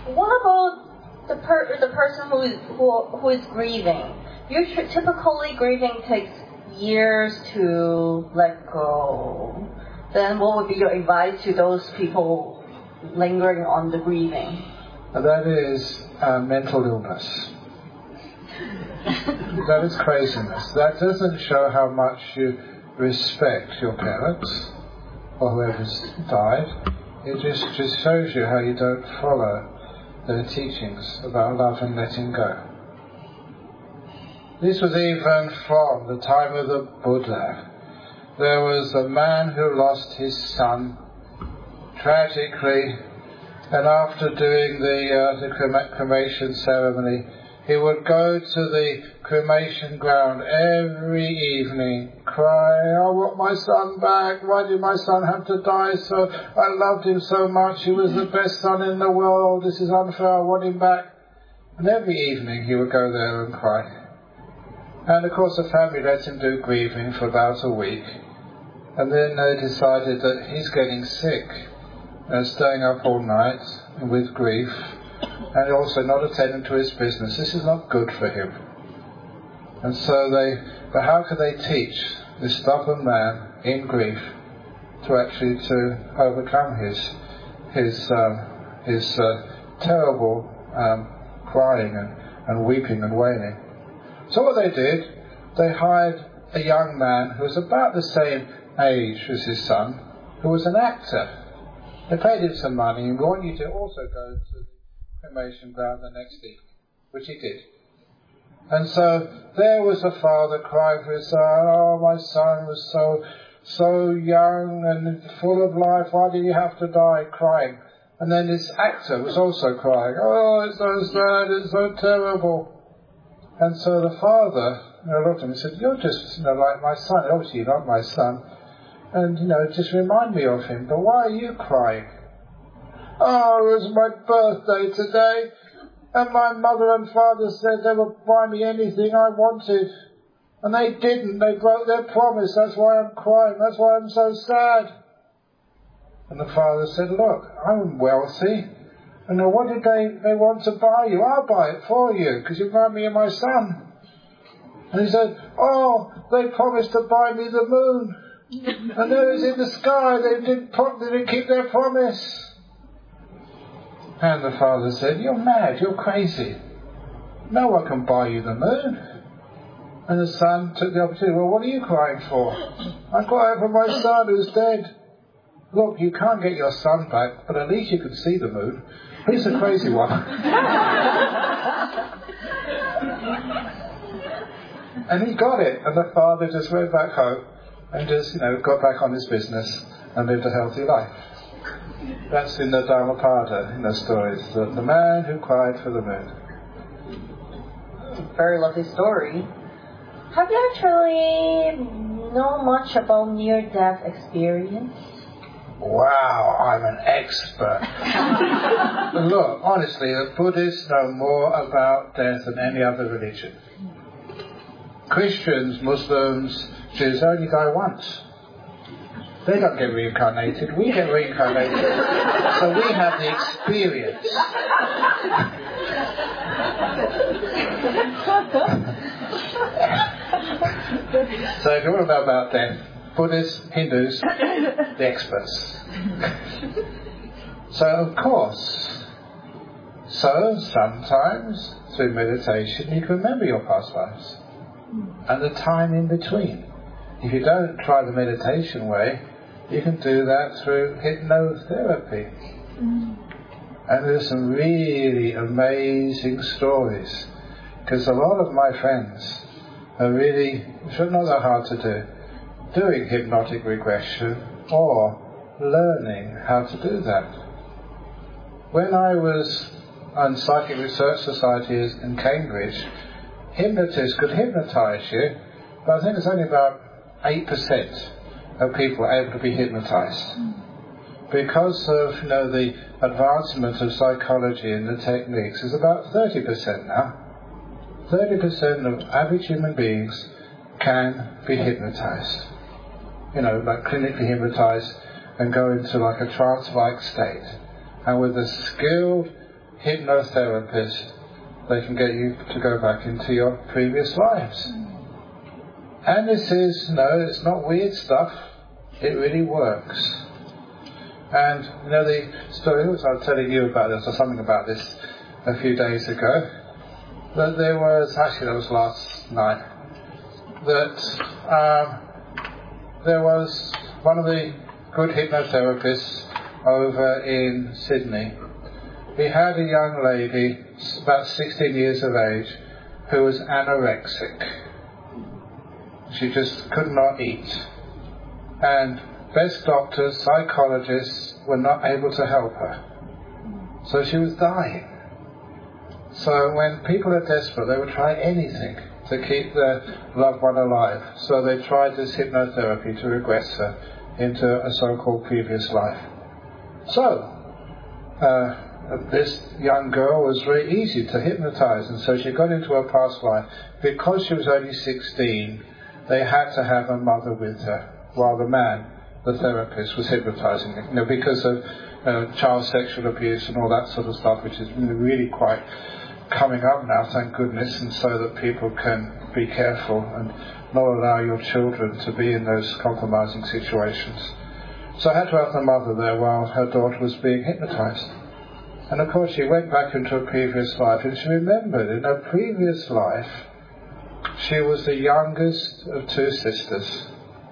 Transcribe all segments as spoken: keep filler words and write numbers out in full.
what about the per- the person who is who, who is grieving? Usually, typically, grieving takes years to let go. Then, what would be your advice to those people lingering on the grieving? That is uh, mental illness. That is craziness. That doesn't show how much you respect your parents or whoever's died. It just, just shows you how you don't follow their teachings about love and letting go. This was even from the time of the Buddha. There was a man who lost his son tragically, and after doing the, uh, the crema- cremation ceremony, he would go to the cremation ground every evening, crying, "I want my son back. Why did my son have to die so? I loved him so much. He was the best son in the world. This is unfair. I want him back." And every evening he would go there and cry. And of course the family let him do grieving for about a week. And then they decided that he's getting sick and staying up all night with grief, and also not attending to his business. This is not good for him. And so they, but how could they teach this stubborn man in grief to actually to overcome his his um, his uh, terrible um, crying and, and weeping and wailing? So what they did, they hired a young man who was about the same age as his son, who was an actor. They paid him some money, and we want you to also go to the cremation ground the next evening, which he did. And so there was the father crying for his son, "Oh, my son was so, so young and full of life, why did he have to die?" crying. And then this actor was also crying, "Oh, it's so sad, it's so terrible." And so the father, you know, looked at him and said, "You're just, you know, like my son. Obviously you're not my son. And, you know, just remind me of him. But why are you crying?" "Oh, it was my birthday today, and my mother and father said they would buy me anything I wanted. And they didn't. They broke their promise. That's why I'm crying. That's why I'm so sad." And the father said, "Look, I'm wealthy. And what did they, they want to buy you? I'll buy it for you, because you remind me of my son." And he said, "Oh, they promised to buy me the moon. And there it is in the sky. They didn't, pro- they didn't keep their promise." And the father said, "You're mad. You're crazy. No one can buy you the moon." And the son took the opportunity. "Well, what are you crying for?" "I'm crying for my son who's dead." "Look, you can't get your son back, but at least you can see the moon. He's the crazy one." And he got it. And the father just went back home and just, you know, got back on his business and lived a healthy life. That's in the Dhammapada, in the stories. The, the man who cried for the moon. Very lovely story. Have you actually know much about near-death experience? Wow, I'm an expert. Look, honestly, the Buddhists know more about death than any other religion. Christians, Muslims, Jews only die once. They don't get reincarnated. We get reincarnated. So we have the experience. So if you want to know about death, Buddhists, Hindus, the experts. So of course, so sometimes through meditation you can remember your past lives and the time in between. If you don't try the meditation way, you can do that through hypnotherapy. Mm. And there's some really amazing stories, because a lot of my friends are really, it's not that hard to do, doing hypnotic regression or learning how to do that. When I was on Psychic Research Society in Cambridge, hypnotists could hypnotise you, but I think it's only about eight percent of people are able to be hypnotised. Mm. Because of, you know, the advancement of psychology and the techniques, is about thirty percent now. thirty percent of average human beings can be hypnotised. You know, like clinically hypnotised and go into like a trance-like state. And with a skilled hypnotherapist, they can get you to go back into your previous lives. And this is, no, it's not weird stuff. It really works. And, you know, the story, I was telling you about this, or something about this a few days ago, that there was, actually that was last night, that um, there was one of the good hypnotherapists over in Sydney. He had a young lady, about sixteen years of age, who was anorexic. She just could not eat. And best doctors, psychologists were not able to help her. So she was dying. So when people are desperate, they will try anything to keep their loved one alive. So they tried this hypnotherapy to regress her into a so-called previous life. So, uh, this young girl was very easy to hypnotize, and so she got into her past life. Because she was only sixteen, they had to have a mother with her, while the man, the therapist, was hypnotizing her. You know, because of uh, child sexual abuse and all that sort of stuff, which is really quite coming up now, thank goodness, and so that people can be careful and not allow your children to be in those compromising situations. So I had to have the mother there while her daughter was being hypnotized. And of course she went back into a previous life, and she remembered in her previous life she was the youngest of two sisters,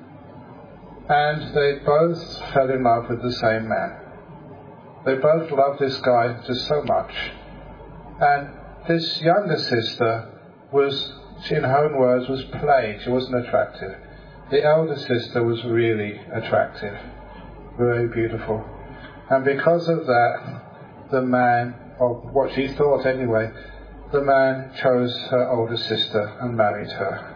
and they both fell in love with the same man. They both loved this guy just so much. And this younger sister was, in her own words, was plain. She wasn't attractive. The elder sister was really attractive, very beautiful. And because of that, the man, or what she thought anyway, the man chose her older sister and married her.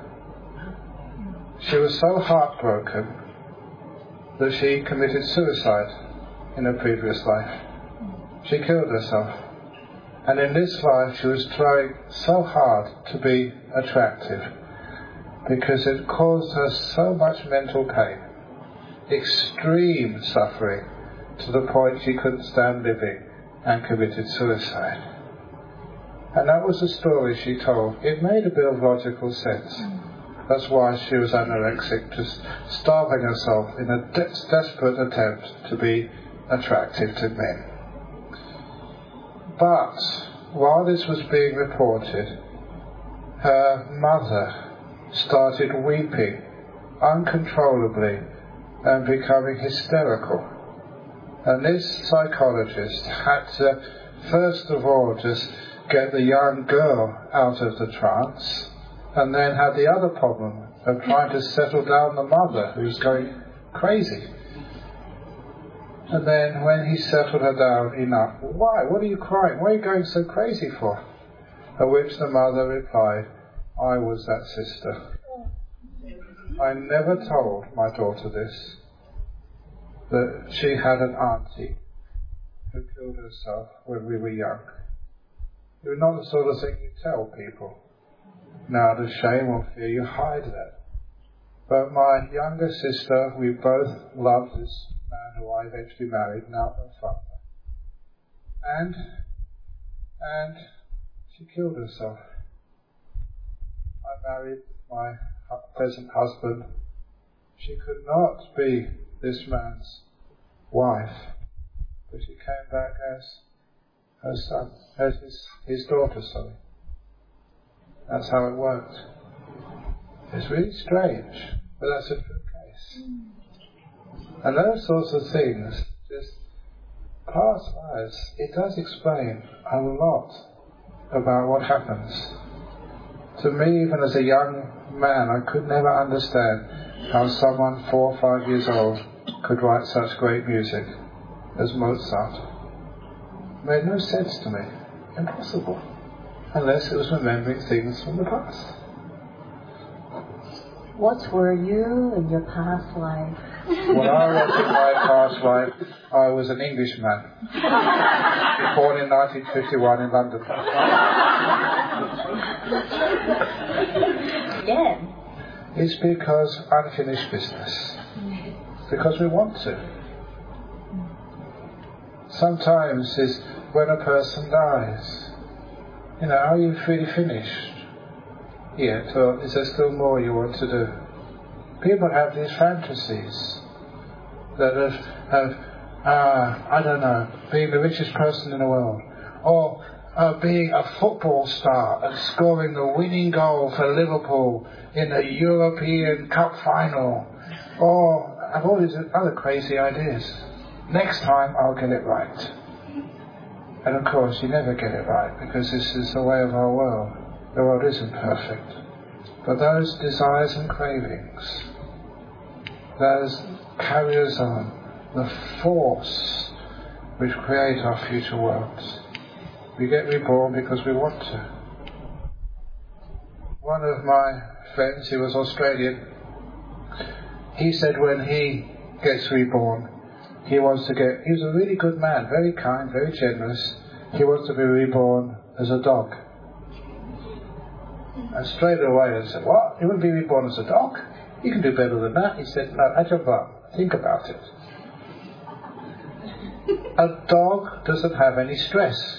She was so heartbroken that she committed suicide in her previous life. She killed herself. And in this life she was trying so hard to be attractive because it caused her so much mental pain, extreme suffering, to the point she couldn't stand living and committed suicide. And that was the story she told. It made a bit of logical sense. That's why she was anorexic, just starving herself in a de- desperate attempt to be attractive to men. But while this was being reported, her mother started weeping uncontrollably and becoming hysterical. And this psychologist had to, first of all, just get the young girl out of the trance, and then had the other problem of trying to settle down the mother, who was going crazy. And then when he settled her down enough, why? What are you crying? What are you going so crazy for? At which the mother replied, I was that sister. I never told my daughter this, that she had an auntie who killed herself when we were young. It was not the sort of thing you tell people. Now, out of shame or fear, you hide that. But my younger sister, we both loved this man who I eventually married, now her father. And, and she killed herself. I married my present husband. She could not be this man's wife, but she came back as her son, as his, his daughter, sorry. That's how it worked. It's really strange, but that's a true case. And those sorts of things, just past lives, it does explain a lot about what happens. To me, even as a young man, I could never understand how someone four or five years old could write such great music as Mozart. It made no sense to me. Impossible. Unless it was remembering things from the past. What were you in your past life? When I was in my past life, I was an Englishman. Born in nineteen fifty-one in London. Again? It's because unfinished business. Because we want to. Sometimes it's, when a person dies. You know, are you really finished yet, or is there still more you want to do? People have these fantasies that have, have uh, I don't know, being the richest person in the world, or uh, being a football star and scoring the winning goal for Liverpool in the European Cup final, or I've all these other crazy ideas. Next time I'll get it right. And of course you never get it right, because this is the way of our world. The world isn't perfect. But those desires and cravings, those carry us on, the force which create our future worlds. We get reborn because we want to. One of my friends, he was Australian, he said when he gets reborn, he wants to get, he was a really good man, very kind, very generous, he wants to be reborn as a dog. And straight away I said, what? You wouldn't be reborn as a dog? You can do better than that. He said, no, Ajahn, think about it. A dog doesn't have any stress.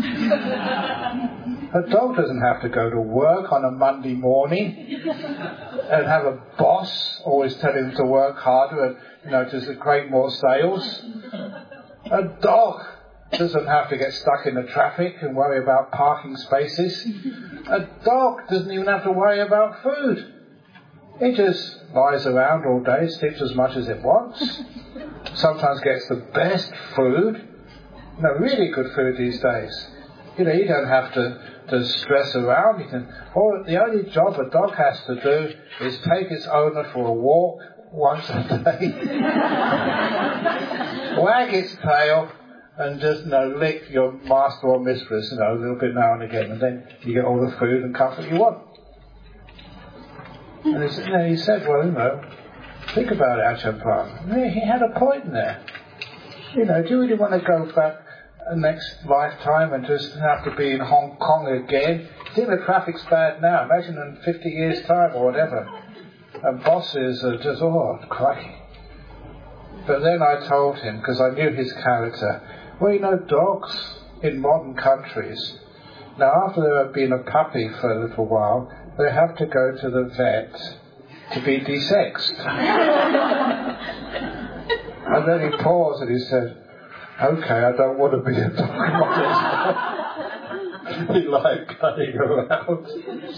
A dog doesn't have to go to work on a Monday morning and have a boss always telling him to work harder and, you know, to create more sales. A dog doesn't have to get stuck in the traffic and worry about parking spaces. A dog doesn't even have to worry about food. It just lies around all day, sleeps as much as it wants, sometimes gets the best food. You know, really good food these days. You know, you don't have to, to stress around. You can, or the only job a dog has to do is take its owner for a walk once a day, wag its tail, and just, you know, lick your master or mistress, you know, a little bit now and again, and then you get all the food and comfort you want. And you know, he said, well, you know, think about it, Ajahn Brahm. He had a point in there. You know, do you really want to go back next lifetime and just have to be in Hong Kong again? I think the traffic's bad now. Imagine in fifty years' time or whatever. And bosses are just, oh, crikey. But then I told him, because I knew his character, well, you know, dogs in modern countries, now after they have been a puppy for a little while, they have to go to the vet to be desexed. And then he paused and he said, okay, I don't want to be a dog model. He liked going around.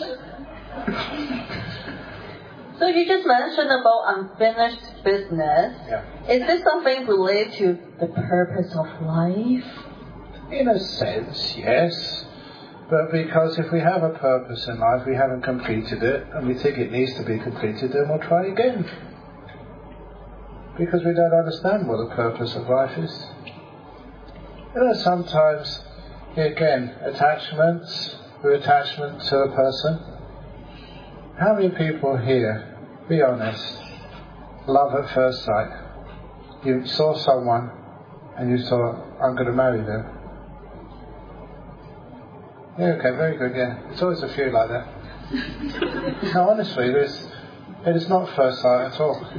So you just mentioned about unfinished business. Yeah. Is this something related to the purpose of life? In a sense, yes. But because if we have a purpose in life, we haven't completed it, and we think it needs to be completed, then we'll try again. Because we don't understand what the purpose of life is. You know, sometimes, again, attachments, the attachment to a person. How many people here, be honest, love at first sight? You saw someone and you thought, I'm going to marry them. Yeah, okay, very good, yeah. There's always a few like that. No, honestly, there's, it is not first sight at all.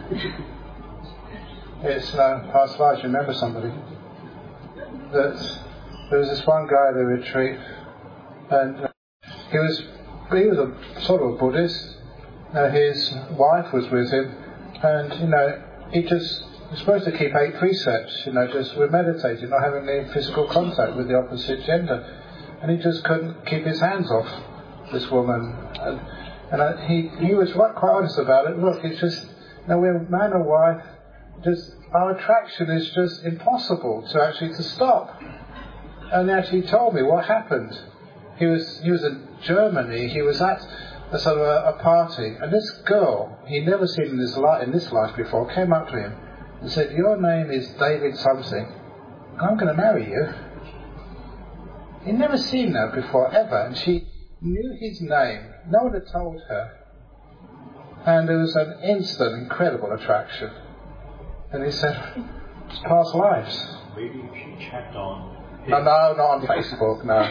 It's uh, past lives. Remember somebody. That there was this one guy at the retreat, and uh, he was he was a sort of a Buddhist. Uh, his wife was with him, and you know he just was supposed to keep eight precepts. You know, just with meditating, not having any physical contact with the opposite gender, and he just couldn't keep his hands off this woman. And, and uh, he he was quite quite honest about it. Look, it's just you know we're man and wife. Just our attraction is just impossible to actually to stop. And he actually told me what happened. He was he was in Germany. He was at a sort of a, a party, and this girl he'd never seen in his life in this life before came up to him and said, "Your name is David something. I'm going to marry you." He'd never seen her before ever, and she knew his name. No one had told her, and there was an instant incredible attraction. And he said, it's past lives. Maybe she checked on... No, no, not on Facebook, no.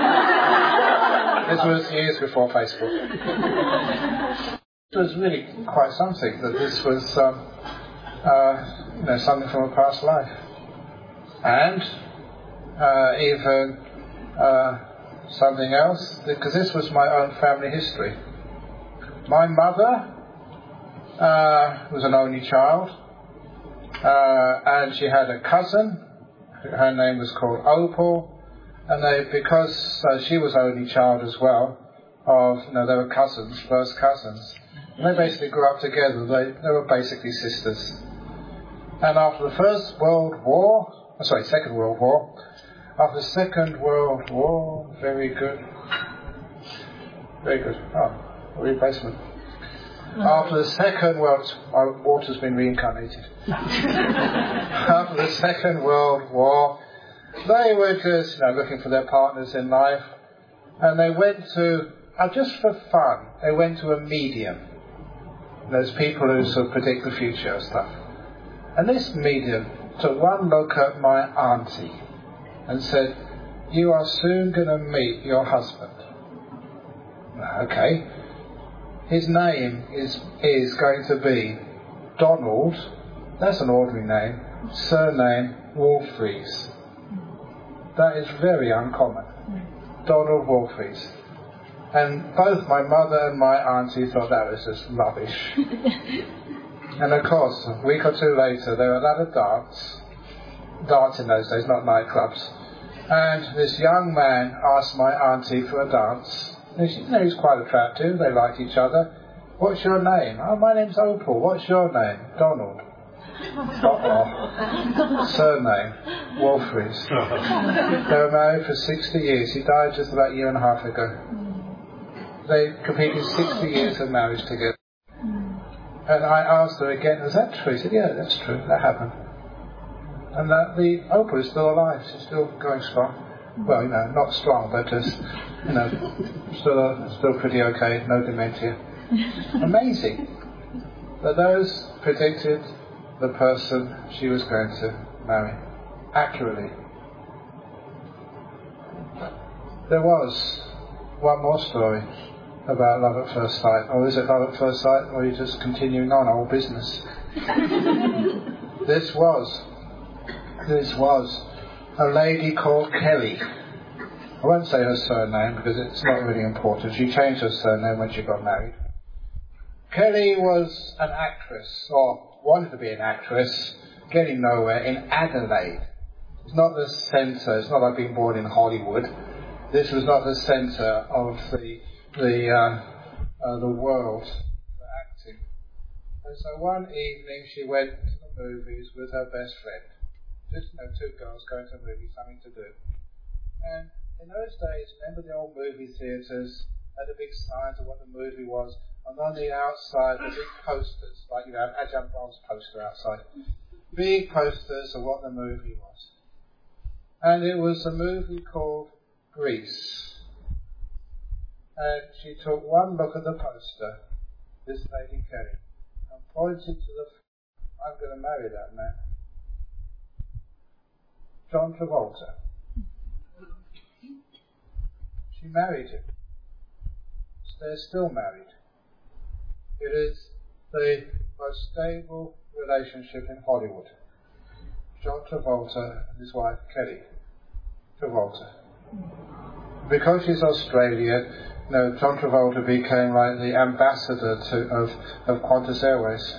This was years before Facebook. It was really quite something, that this was um, uh, you know, something from a past life. And uh, even uh, something else, because this was my own family history. My mother uh, was an only child, uh, and she had a cousin. Her name was called Opal, and they, because uh, she was only child as well, of, you know, they were cousins, first cousins. And they basically grew up together. They, they were basically sisters. And after the First World War, oh, sorry, Second World War, after the Second World War, very good, very good. Oh, replacement. After the Second World, my water's been reincarnated. After the Second World War, they were just, you know, looking for their partners in life, and they went to, uh, just for fun, they went to a medium. There's people who sort of predict the future and stuff. And this medium took one look at my auntie and said, "You are soon going to meet your husband." Okay. His name is is going to be Donald, that's an ordinary name, surname Wolfries. That is very uncommon. Donald Wolfries. And both my mother and my auntie thought that was just rubbish. And of course, a week or two later, they were at a dance. Dance in those days, not nightclubs. And this young man asked my auntie for a dance. And she, you know, he's quite attractive, they liked each other. "What's your name?" "Oh, my name's Opal." "What's your name?" "Donald." Uh-oh. Surname Wolfries. They were married for sixty years. He died just about a year and a half ago. They completed sixty years of marriage together. And I asked her again, "Is that true?" She said, "Yeah, that's true. That happened." And that the Opal is still alive. She's still going strong. Well, you know, not strong, but just, you know, still still pretty okay. No dementia. Amazing. But those predicted the person she was going to marry accurately. There was one more story about love at first sight. Or is it love at first sight, or are you just continuing on our business? This was, this was a lady called Kelly. I won't say her surname because it's not really important. She changed her surname when she got married. Kelly was an actress, or wanted to be an actress, getting nowhere, in Adelaide. It's not the centre, it's not like being born in Hollywood. This was not the centre of the the uh, uh, the world for acting. And so one evening she went to the movies with her best friend. Just, you know, two girls going to the movies, something to do. And in those days, remember the old movie theatres had the big signs of what the movie was, and on the outside the big posters, like, you know, Ajahn Brahm's poster outside. Big posters of what the movie was. And it was a movie called Grease. And she took one look at the poster, this lady Kelly, and pointed to the, "I'm going to marry that man. John Travolta." She married him. They're still married. It is the most stable relationship in Hollywood. John Travolta and his wife Kelly Travolta. Because she's Australian, you know, John Travolta became like the ambassador to, of, of Qantas Airways.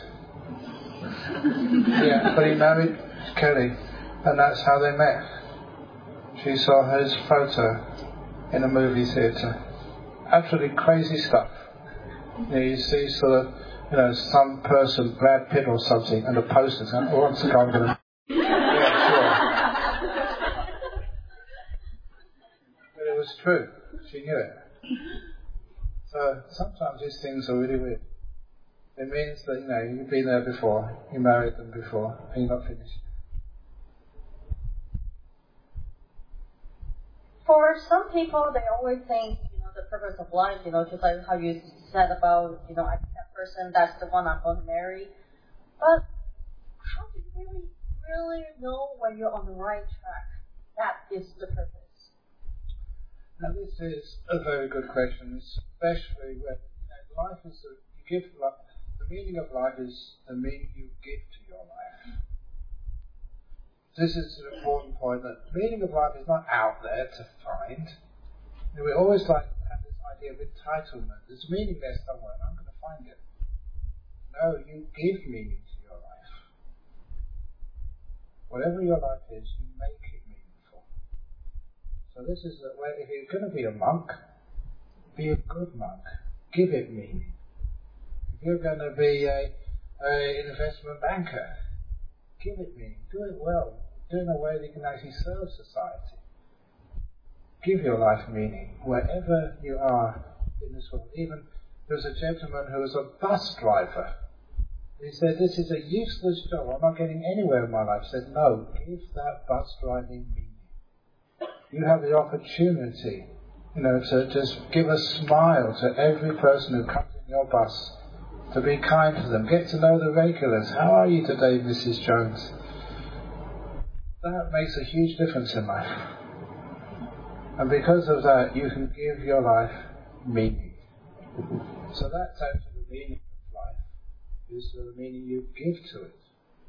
Yeah, but he married Kelly, and that's how they met. She saw his photo in a movie theatre. Absolutely crazy stuff. You know, you see sort of, you know, some person, Brad Pitt or something, and the posters, and oh, once I'm going to... Yeah, sure. But it was true. She knew it. So sometimes these things are really weird. It means that, you know, you've been there before, you married them before, and you're not finished. For some people, they always think, you know, the purpose of life, you know, just like how you said about, you know, I think that person, that's the one I'm going to marry. But how do you really, really know when you're on the right track? That is the purpose. Now, this is a very good question, especially when, you know, life is a, you give life, the meaning of life is the meaning you give to your life. this is an important point, that the meaning of life is not out there to find. And we always like to have this idea of entitlement. There's meaning there somewhere, and I'm going to find it. No, you give meaning to your life. Whatever your life is, you make it meaningful. So this is the way, if you're going to be a monk, be a good monk. Give it meaning. If you're going to be a, a investment banker, give it meaning. Do it well. Do it in a way that you can actually serve society. Give your life meaning wherever you are in this world. Even there was a gentleman who was a bus driver. He said, this is a useless job. I'm not getting anywhere in my life. He said, no, give that bus driving meaning. You have the opportunity, you know, to just give a smile to every person who comes in your bus, to be kind to them, get to know the regulars. How are you today, Missus Jones? That makes a huge difference in life. And because of that, you can give your life meaning. So that's actually the meaning of life, is the meaning you give to it.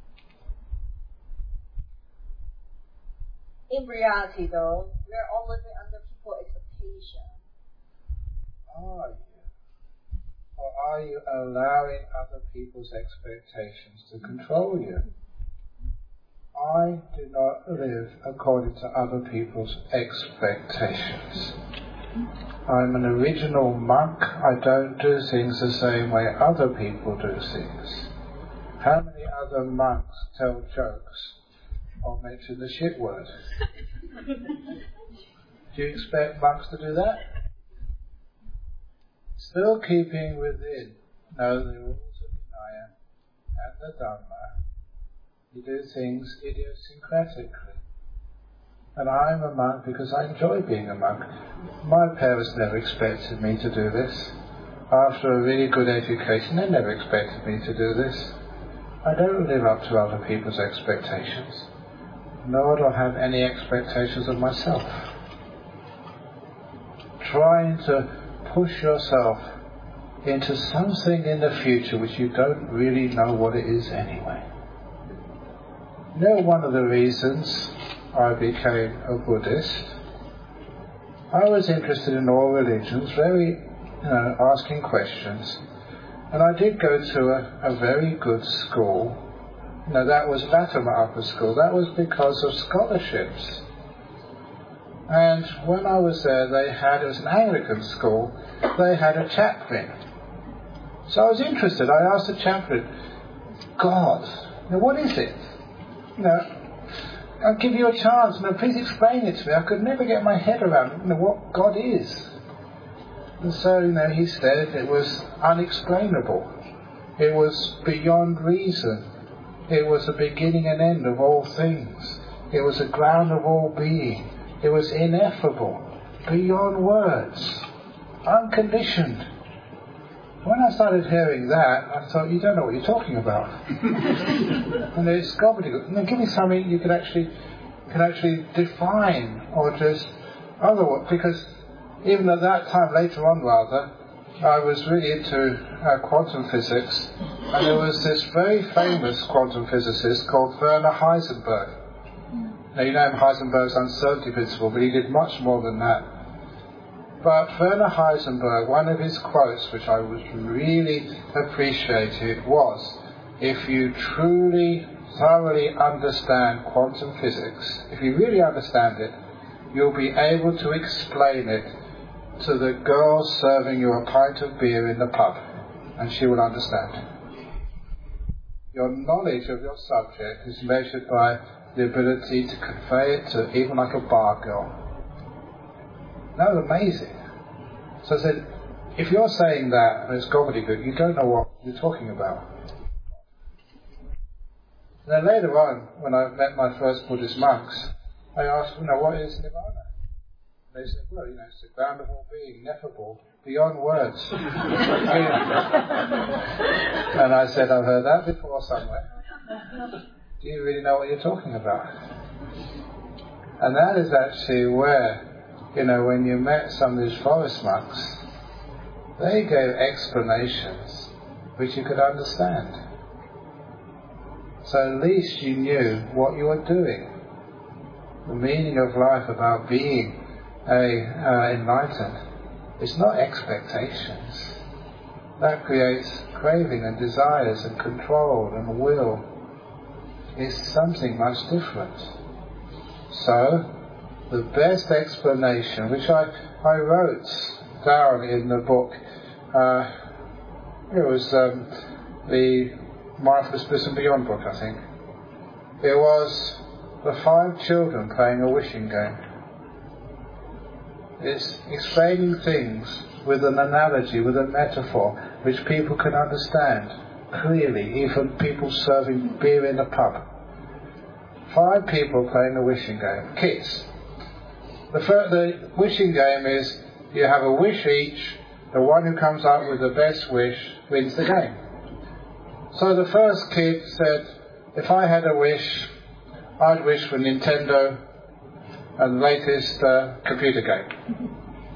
In reality, though, we're all living under people's expectation. Are you? Or are you allowing other people's expectations to control you? I do not live according to other people's expectations. I'm an original monk. I don't do things the same way other people do things. How many other monks tell jokes or mention the shit word? Do you expect monks to do that? Still keeping within, know the rules of Vinaya and the Dhamma. You do things idiosyncratically. And I'm a monk because I enjoy being a monk. My parents never expected me to do this. After a really good education, they never expected me to do this. I don't live up to other people's expectations, nor do I have any expectations of myself. Trying to push yourself into something in the future which you don't really know what it is anyway. You know, one of the reasons I became a Buddhist, I was interested in all religions, very, you know, asking questions. And I did go to a, a very good school. You know, that was Latimer Upper School. That was because of scholarships. And when I was there, they had, it was an Anglican school, they had a chaplain. So I was interested. I asked the chaplain, God, you know, what is it? You know, I'll give you a chance. You know, please explain it to me. I could never get my head around, you know, what God is. And so, you know, he said it was unexplainable. It was beyond reason. It was the beginning and end of all things. It was the ground of all being. It was ineffable, beyond words, unconditioned. When I started hearing that, I thought, you don't know what you're talking about. And it's gobbledygook. And then give me something you can actually can actually define, or just otherwise. Because even at that time, later on rather, I was really into uh, quantum physics, and there was this very famous quantum physicist called Werner Heisenberg. Now, you know Heisenberg's uncertainty principle, but he did much more than that. But Werner Heisenberg, one of his quotes, which I was really appreciated, was, if you truly, thoroughly understand quantum physics, if you really understand it, you'll be able to explain it to the girl serving you a pint of beer in the pub, and she will understand. Your knowledge of your subject is measured by the ability to convey it to even like a bar girl. That was amazing. So I said, if you're saying that and it's gobbledygook, you don't know what you're talking about. And then later on, when I met my first Buddhist monks, I asked, you know, what is Nirvana? And they said, well, you know, it's the ground of all being, ineffable, beyond words. And I said, I've heard that before somewhere. Do you really know what you're talking about? And that is actually where, you know, when you met some of these forest monks, they gave explanations which you could understand. So at least you knew what you were doing. the meaning of life, about being a uh, enlightened, it's not expectations. That creates craving and desires and control and will. It's something much different. So, the best explanation, which I, I wrote down in the book, uh, it was um, the Mindfulness Bliss and Beyond book, I think. It was the five children playing a wishing game. It's explaining things with an analogy, with a metaphor, which people can understand clearly, even people serving beer in a pub. Five people playing a wishing game, kids. The, first, the wishing game is you have a wish each, the one who comes up with the best wish wins the game. So the first kid said, if I had a wish, I'd wish for Nintendo and the latest uh, computer game.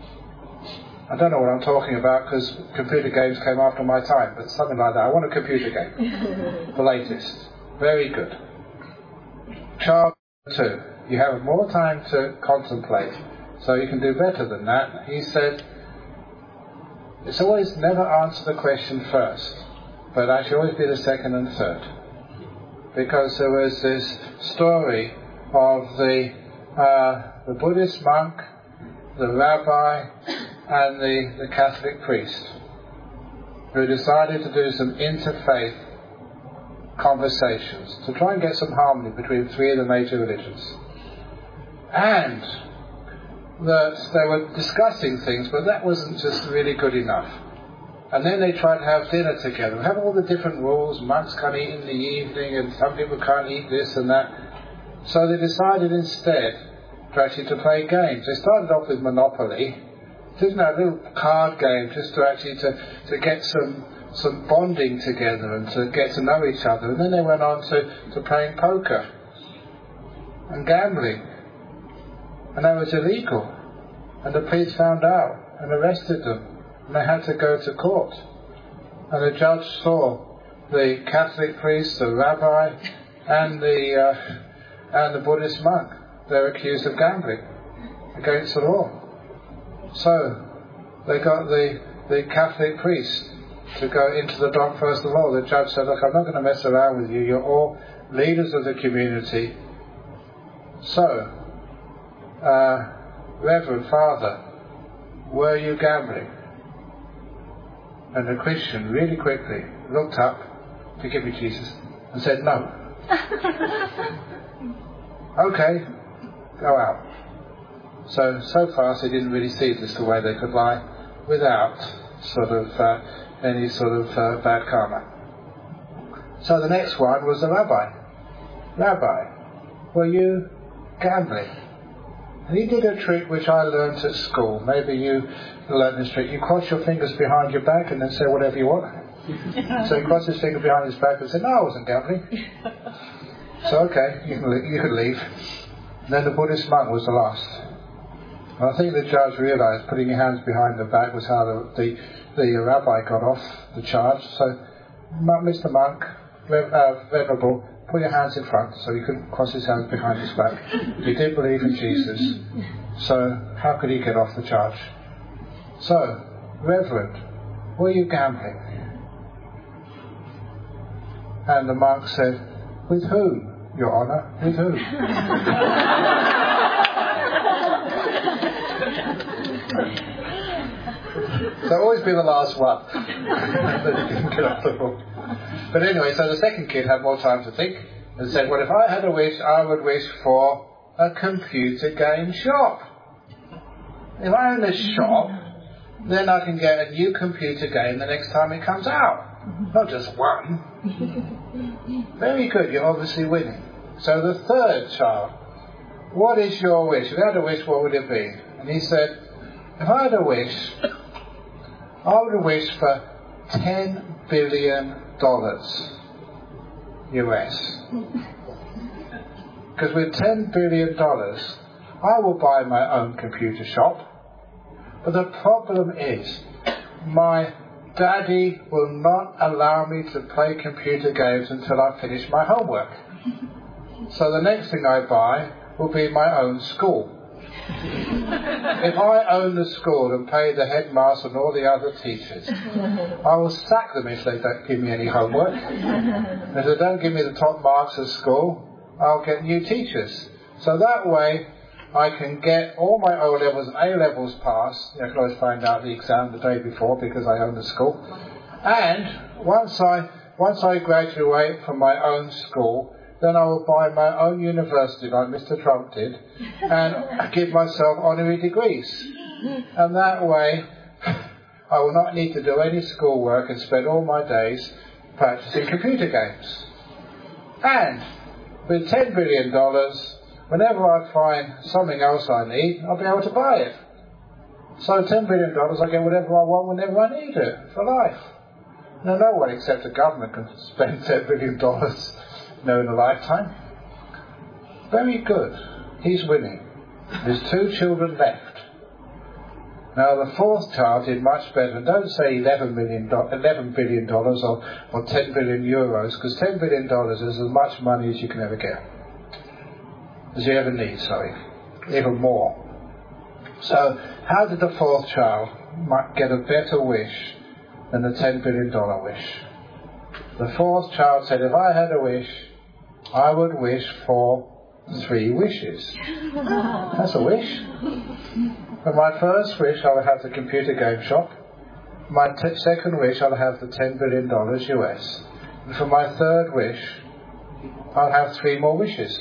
I don't know what I'm talking about because computer games came after my time, but something like that. I want a computer game. The latest. Very good. Child two. You have more time to contemplate, so you can do better than that. He said, it's always never answer the question first, but I should always be the second and third. Because there was this story of the uh, the Buddhist monk, the rabbi, and the, the Catholic priest, who decided to do some interfaith conversations to try and get some harmony between three of the major religions. And that they were discussing things, but that wasn't just really good enough. And then they tried to have dinner together, have all the different rules. Monks can't eat in the evening, and some people can't eat this and that. So they decided instead to actually to play games. They started off with Monopoly, just a little card game, just to actually to, to get some some bonding together and to get to know each other. And then they went on to, to playing poker and gambling. And that was illegal. And the police found out and arrested them. And they had to go to court. And the judge saw the Catholic priest, the rabbi, and the uh, and the Buddhist monk. They're accused of gambling against the law. So they got the the Catholic priest to go into the dock first of all. The judge said, look, I'm not going to mess around with you. You're all leaders of the community. So, uh, Reverend Father, were you gambling? And the Christian really quickly looked up, forgive me Jesus, and said no. Okay, go out. So, so fast they didn't really see this the way they could lie without sort of uh, any sort of uh, bad karma. So the next one was the rabbi. Rabbi, were you gambling? And he did a trick which I learnt at school. Maybe you learnt this trick. You cross your fingers behind your back and then say whatever you want. So he crossed his finger behind his back and said, no, I wasn't gambling. So okay, you can, leave, you can leave. And then the Buddhist monk was the last. And I think the judge realised putting your hands behind the back was how the, the, the rabbi got off the charge. So, Mister Monk, uh, Venerable, put your hands in front so he couldn't cross his hands behind his back. He did believe in Jesus, so how could he get off the charge? So, Reverend, were you gambling? And the monk said, with whom, Your Honour? With whom? So always be the last one. Then you can get off the hook. But anyway, so the second kid had more time to think and said, well, if I had a wish, I would wish for a computer game shop. If I own a shop, then I can get a new computer game the next time it comes out. Not just one. Very good, you're obviously winning. So the third child, what is your wish? If you had a wish, what would it be? And he said, if I had a wish, I would wish for ten billion dollars U S. Because with ten billion dollars, I will buy my own computer shop. But the problem is, my daddy will not allow me to play computer games until I finish my homework. So the next thing I buy will be my own school. If I own the school and pay the headmaster and all the other teachers, I will sack them if they don't give me any homework. If they don't give me the top marks at school, I'll get new teachers. So that way I can get all my O levels and A levels passed. You know, I can always find out the exam the day before because I own the school. And once I once I graduate from my own school, then I will buy my own university like Mister Trump did and give myself honorary degrees. And that way I will not need to do any schoolwork and spend all my days practicing computer games. And with ten billion dollars, whenever I find something else I need, I'll be able to buy it. So ten billion dollars, I get whatever I want whenever I need it for life. Now, no one except the government can spend ten billion dollars no, in a lifetime. Very good. He's winning. There's two children left. Now the fourth child did much better. And don't say eleven billion dollars or, or ten billion euros, because ten billion dollars is as much money as you can ever get. As you ever need, sorry. Even more. So how did the fourth child get a better wish than the ten billion dollars wish? The fourth child said, if I had a wish, I would wish for three wishes. That's a wish. For my first wish, I would have the computer game shop. My t- second wish, I'll have the ten billion dollars U S. And for my third wish, I'll have three more wishes.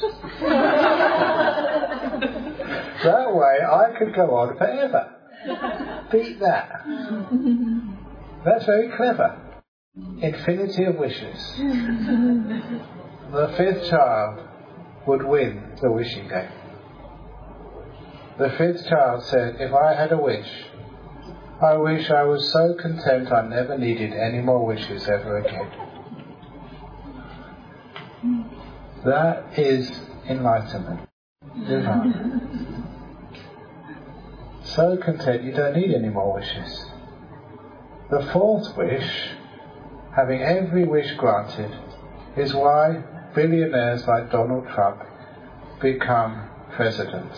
That way, I could go on forever. Beat that. That's very clever. Infinity of wishes. The fifth child would win the wishing game. The fifth child said, if I had a wish, I wish I was so content I never needed any more wishes ever again. That is enlightenment. Divine. So content you don't need any more wishes. The fourth wish, having every wish granted, is why billionaires like Donald Trump become presidents.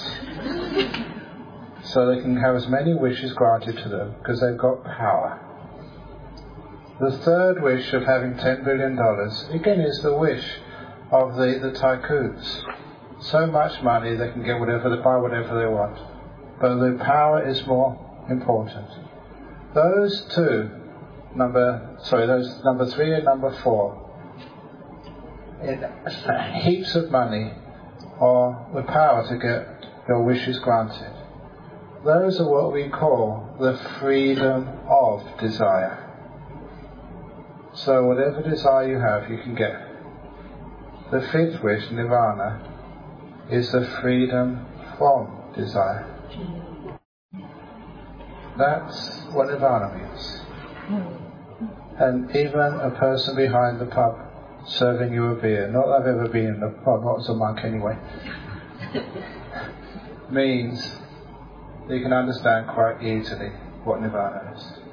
So they can have as many wishes granted to them because they've got power. The third wish of having ten billion dollars, again, is the wish of the, the tycoons. So much money they can get whatever they buy whatever they want. But the power is more important. Those two, number sorry, those number three and number four, in heaps of money or the power to get your wishes granted. Those are what we call the freedom of desire. So whatever desire you have, you can get. The fifth wish, nirvana, is the freedom from desire. That's what nirvana means. And even a person behind the pub serving you a beer, not that I've ever been in a pub, not as a monk anyway, means that you can understand quite easily what nirvana is.